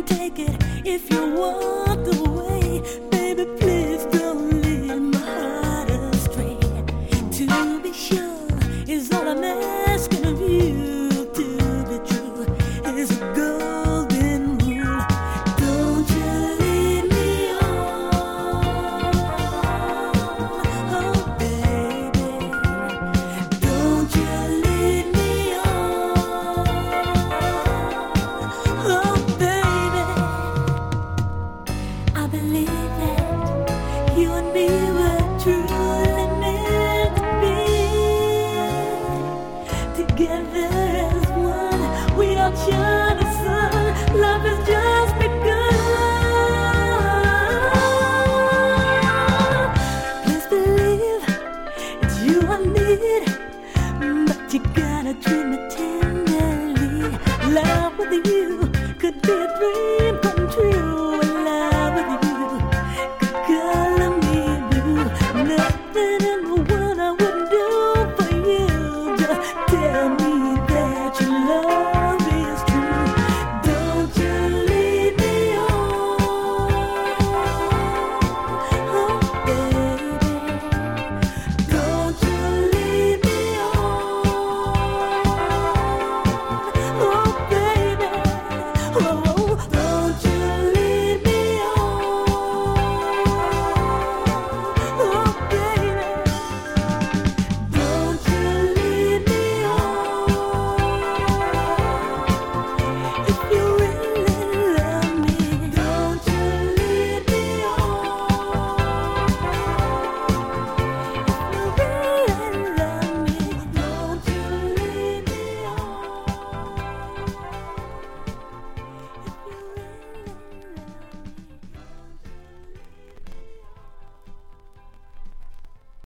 take it if you walk away. Baby, please don't lead my heart astray. To be sure is all I'm asking of you. To be true is a golden rule. Don't you lead me on, oh baby. Don't you lead me on, oh baby. I believe that you and me were truly meant to be together as one. We outshine the sun. Love has just begun. Please believe it's you I need, but you gotta treat me